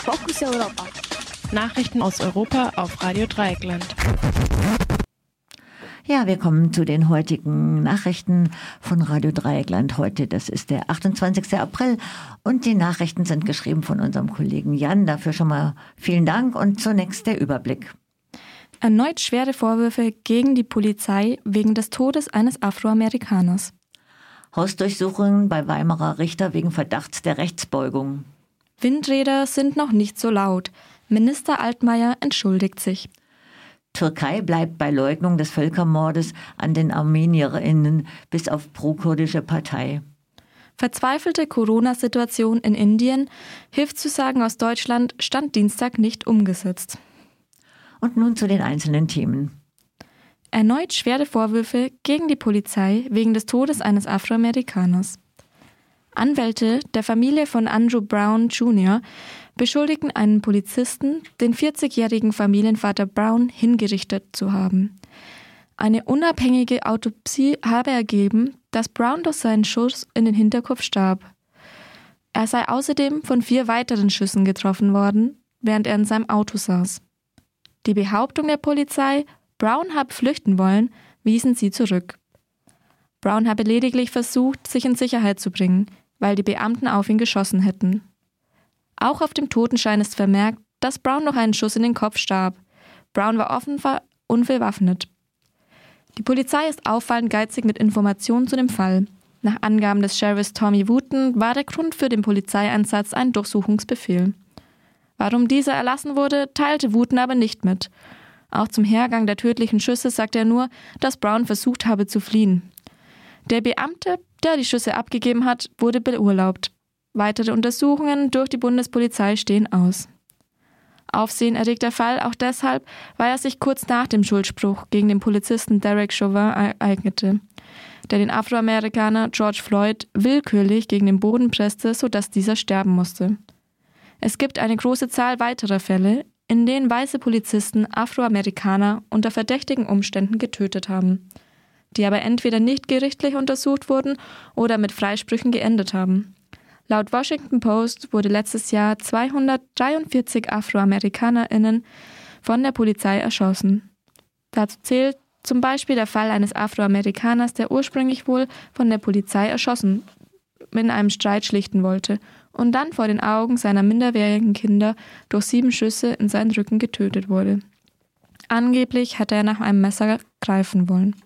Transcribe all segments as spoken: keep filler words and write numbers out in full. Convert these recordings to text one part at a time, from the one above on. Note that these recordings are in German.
Fokus Europa. Nachrichten aus Europa auf Radio Dreieckland. Ja, wir kommen zu den heutigen Nachrichten von Radio Dreieckland. Heute, das ist der achtundzwanzigster April und die Nachrichten sind geschrieben von unserem Kollegen Jan. Dafür schon mal vielen Dank und zunächst der Überblick. Erneut schwere Vorwürfe gegen die Polizei wegen des Todes eines Afroamerikaners. Hausdurchsuchungen bei Weimarer Richter wegen Verdachts der Rechtsbeugung. Windräder sind noch nicht so laut. Minister Altmaier entschuldigt sich. Türkei bleibt bei Leugnung des Völkermordes an den ArmenierInnen bis auf pro-kurdische Partei. Verzweifelte Corona-Situation in Indien, Hilfszusagen aus Deutschland, stand Dienstag nicht umgesetzt. Und nun zu den einzelnen Themen. Erneut schwere Vorwürfe gegen die Polizei wegen des Todes eines Afroamerikaners. Anwälte der Familie von Andrew Brown Junior beschuldigten einen Polizisten, den vierzigjährigen Familienvater Brown hingerichtet zu haben. Eine unabhängige Autopsie habe ergeben, dass Brown durch seinen Schuss in den Hinterkopf starb. Er sei außerdem von vier weiteren Schüssen getroffen worden, während er in seinem Auto saß. Die Behauptung der Polizei, Brown habe flüchten wollen, wiesen sie zurück. Brown habe lediglich versucht, sich in Sicherheit zu bringen, weil die Beamten auf ihn geschossen hätten. Auch auf dem Totenschein ist vermerkt, dass Brown noch einen Schuss in den Kopf starb. Brown war offenbar unbewaffnet. Die Polizei ist auffallend geizig mit Informationen zu dem Fall. Nach Angaben des Sheriffs Tommy Wooten war der Grund für den Polizeieinsatz ein Durchsuchungsbefehl. Warum dieser erlassen wurde, teilte Wooten aber nicht mit. Auch zum Hergang der tödlichen Schüsse sagte er nur, dass Brown versucht habe zu fliehen. Der Beamte, der die Schüsse abgegeben hat, wurde beurlaubt. Weitere Untersuchungen durch die Bundespolizei stehen aus. Aufsehen erregt der Fall auch deshalb, weil er sich kurz nach dem Schuldspruch gegen den Polizisten Derek Chauvin ereignete, der den Afroamerikaner George Floyd willkürlich gegen den Boden presste, sodass dieser sterben musste. Es gibt eine große Zahl weiterer Fälle, in denen weiße Polizisten Afroamerikaner unter verdächtigen Umständen getötet haben, die aber entweder nicht gerichtlich untersucht wurden oder mit Freisprüchen geendet haben. Laut Washington Post wurde letztes Jahr zweihundertdreiundvierzig AfroamerikanerInnen von der Polizei erschossen. Dazu zählt zum Beispiel der Fall eines Afroamerikaners, der ursprünglich wohl von der Polizei erschossen in einem Streit schlichten wollte und dann vor den Augen seiner minderjährigen Kinder durch sieben Schüsse in seinen Rücken getötet wurde. Angeblich hatte er nach einem Messer greifen wollen.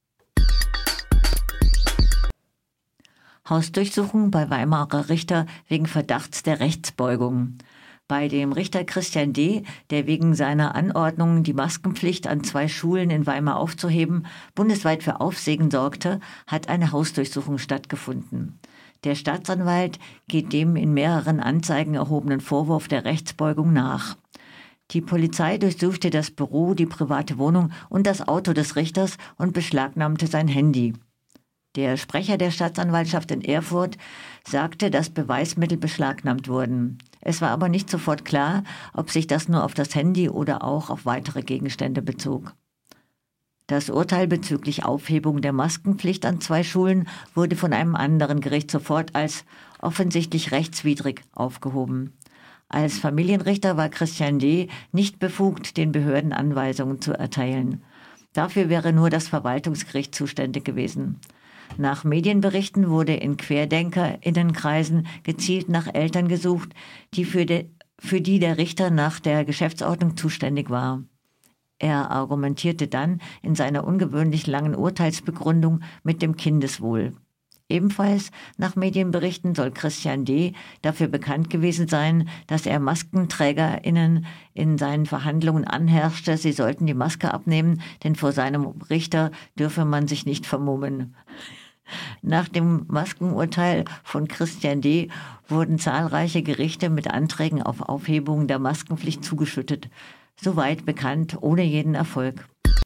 Hausdurchsuchung bei Weimarer Richter wegen Verdachts der Rechtsbeugung. Bei dem Richter Christian D., der wegen seiner Anordnung, die Maskenpflicht an zwei Schulen in Weimar aufzuheben, bundesweit für Aufsehen sorgte, hat eine Hausdurchsuchung stattgefunden. Der Staatsanwalt geht dem in mehreren Anzeigen erhobenen Vorwurf der Rechtsbeugung nach. Die Polizei durchsuchte das Büro, die private Wohnung und das Auto des Richters und beschlagnahmte sein Handy. Der Sprecher der Staatsanwaltschaft in Erfurt sagte, dass Beweismittel beschlagnahmt wurden. Es war aber nicht sofort klar, ob sich das nur auf das Handy oder auch auf weitere Gegenstände bezog. Das Urteil bezüglich Aufhebung der Maskenpflicht an zwei Schulen wurde von einem anderen Gericht sofort als offensichtlich rechtswidrig aufgehoben. Als Familienrichter war Christian D. nicht befugt, den Behörden Anweisungen zu erteilen. Dafür wäre nur das Verwaltungsgericht zuständig gewesen. Nach Medienberichten wurde in QuerdenkerInnenkreisen gezielt nach Eltern gesucht, die für, de, für die der Richter nach der Geschäftsordnung zuständig war. Er argumentierte dann in seiner ungewöhnlich langen Urteilsbegründung mit dem Kindeswohl. Ebenfalls nach Medienberichten soll Christian D. dafür bekannt gewesen sein, dass er MaskenträgerInnen in seinen Verhandlungen anherrschte, sie sollten die Maske abnehmen, denn vor seinem Richter dürfe man sich nicht vermummen. Nach dem Maskenurteil von Christian D. wurden zahlreiche Gerichte mit Anträgen auf Aufhebung der Maskenpflicht zugeschüttet. Soweit bekannt, ohne jeden Erfolg.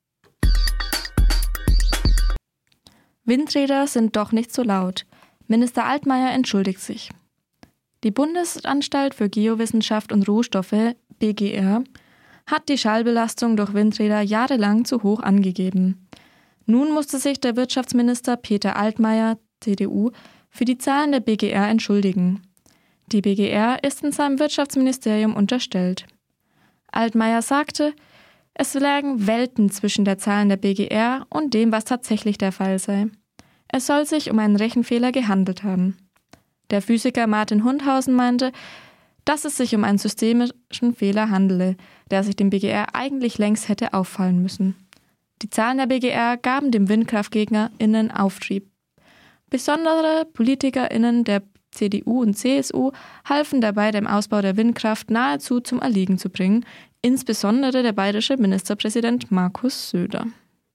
Windräder sind doch nicht so laut. Minister Altmaier entschuldigt sich. Die Bundesanstalt für Geowissenschaft und Rohstoffe, B G R, hat die Schallbelastung durch Windräder jahrelang zu hoch angegeben. Nun musste sich der Wirtschaftsminister Peter Altmaier, C D U, für die Zahlen der B G R entschuldigen. Die B G R ist in seinem Wirtschaftsministerium unterstellt. Altmaier sagte, es lägen Welten zwischen der Zahlen der B G R und dem, was tatsächlich der Fall sei. Es soll sich um einen Rechenfehler gehandelt haben. Der Physiker Martin Hundhausen meinte, dass es sich um einen systemischen Fehler handele, der sich dem B G R eigentlich längst hätte auffallen müssen. Die Zahlen der B G R gaben dem WindkraftgegnerInnen Auftrieb. Besondere PolitikerInnen der C D U und C S U halfen dabei, den Ausbau der Windkraft nahezu zum Erliegen zu bringen, insbesondere der bayerische Ministerpräsident Markus Söder.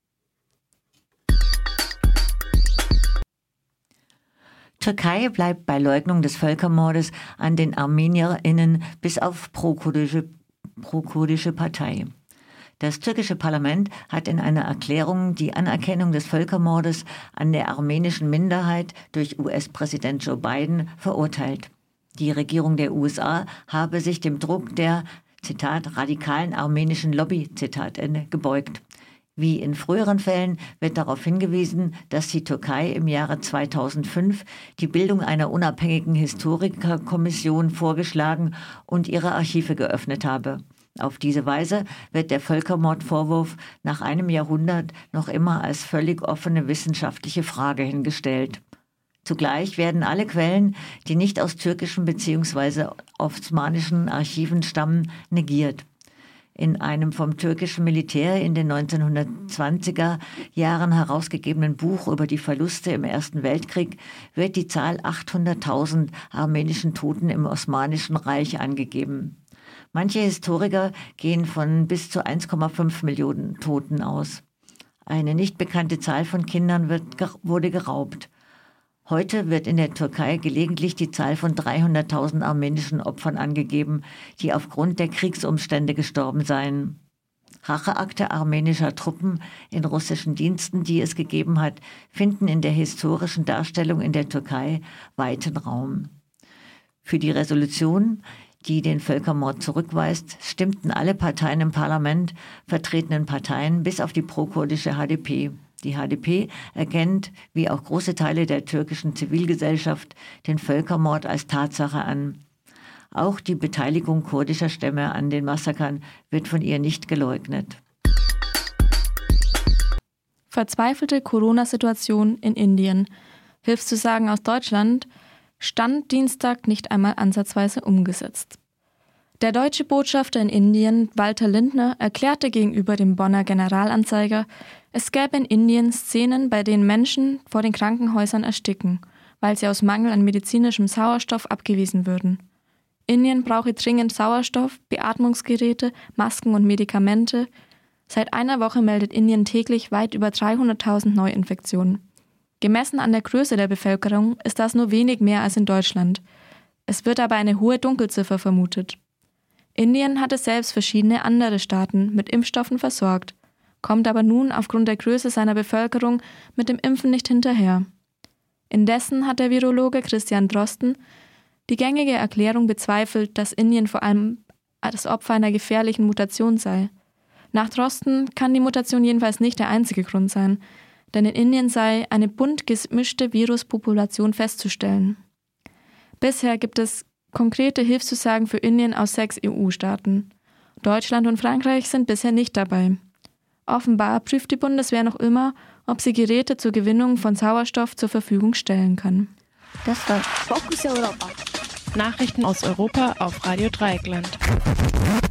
Türkei bleibt bei Leugnung des Völkermordes an den ArmenierInnen bis auf pro-kurdische, pro-kurdische Partei. Das türkische Parlament hat in einer Erklärung die Anerkennung des Völkermordes an der armenischen Minderheit durch U S-Präsident Joe Biden verurteilt. Die Regierung der U S A habe sich dem Druck der, Zitat, radikalen armenischen Lobby, Zitat Ende, gebeugt. Wie in früheren Fällen wird darauf hingewiesen, dass die Türkei im Jahre zweitausendfünf die Bildung einer unabhängigen Historikerkommission vorgeschlagen und ihre Archive geöffnet habe. Auf diese Weise wird der Völkermordvorwurf nach einem Jahrhundert noch immer als völlig offene wissenschaftliche Frage hingestellt. Zugleich werden alle Quellen, die nicht aus türkischen bzw. osmanischen Archiven stammen, negiert. In einem vom türkischen Militär in den neunzehnhundertzwanziger Jahren herausgegebenen Buch über die Verluste im Ersten Weltkrieg wird die Zahl achthunderttausend armenischen Toten im Osmanischen Reich angegeben. Manche Historiker gehen von bis zu eins Komma fünf Millionen Toten aus. Eine nicht bekannte Zahl von Kindern wird, wurde geraubt. Heute wird in der Türkei gelegentlich die Zahl von dreihunderttausend armenischen Opfern angegeben, die aufgrund der Kriegsumstände gestorben seien. Racheakte armenischer Truppen in russischen Diensten, die es gegeben hat, finden in der historischen Darstellung in der Türkei weiten Raum. Für die Resolution, die den Völkermord zurückweist, stimmten alle Parteien im Parlament, vertretenen Parteien bis auf die pro-kurdische H D P. Die H D P erkennt, wie auch große Teile der türkischen Zivilgesellschaft, den Völkermord als Tatsache an. Auch die Beteiligung kurdischer Stämme an den Massakern wird von ihr nicht geleugnet. Verzweifelte Corona-Situation in Indien. Hilfszusagen aus Deutschland, Stand Dienstag nicht einmal ansatzweise umgesetzt. Der deutsche Botschafter in Indien, Walter Lindner, erklärte gegenüber dem Bonner Generalanzeiger, es gäbe in Indien Szenen, bei denen Menschen vor den Krankenhäusern ersticken, weil sie aus Mangel an medizinischem Sauerstoff abgewiesen würden. Indien brauche dringend Sauerstoff, Beatmungsgeräte, Masken und Medikamente. Seit einer Woche meldet Indien täglich weit über dreihunderttausend Neuinfektionen. Gemessen an der Größe der Bevölkerung ist das nur wenig mehr als in Deutschland. Es wird aber eine hohe Dunkelziffer vermutet. Indien hatte selbst verschiedene andere Staaten mit Impfstoffen versorgt, kommt aber nun aufgrund der Größe seiner Bevölkerung mit dem Impfen nicht hinterher. Indessen hat der Virologe Christian Drosten die gängige Erklärung bezweifelt, dass Indien vor allem das Opfer einer gefährlichen Mutation sei. Nach Drosten kann die Mutation jedenfalls nicht der einzige Grund sein, denn in Indien sei eine bunt gemischte Viruspopulation festzustellen. Bisher gibt es konkrete Hilfszusagen für Indien aus sechs E U-Staaten. Deutschland und Frankreich sind bisher nicht dabei. Offenbar prüft die Bundeswehr noch immer, ob sie Geräte zur Gewinnung von Sauerstoff zur Verfügung stellen kann. Das war Fokus Europa. Nachrichten aus Europa auf Radio Dreieckland.